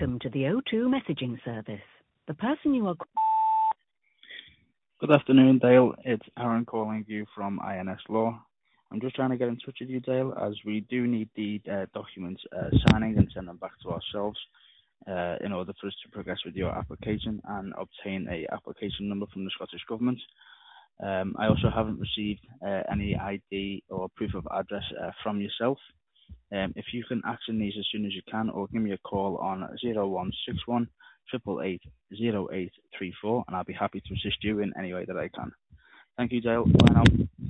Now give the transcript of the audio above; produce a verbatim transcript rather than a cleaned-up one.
Welcome to the O two messaging service. The person you are... Good afternoon, Dale. It's Aaron calling you from I N S Law. I'm just trying to get in touch with you, Dale, as we do need the uh, documents uh, signing and send them back to ourselves uh, in order for us to progress with your application and obtain a application number from the Scottish Government. Um, I also haven't received uh, any I D or proof of address uh, from yourself. Um, if you can action these as soon as you can, or give me a call on zero one six one, eight eight eight, zero eight three four, and I'll be happy to assist you in any way that I can. Thank you, Dale. Bye now.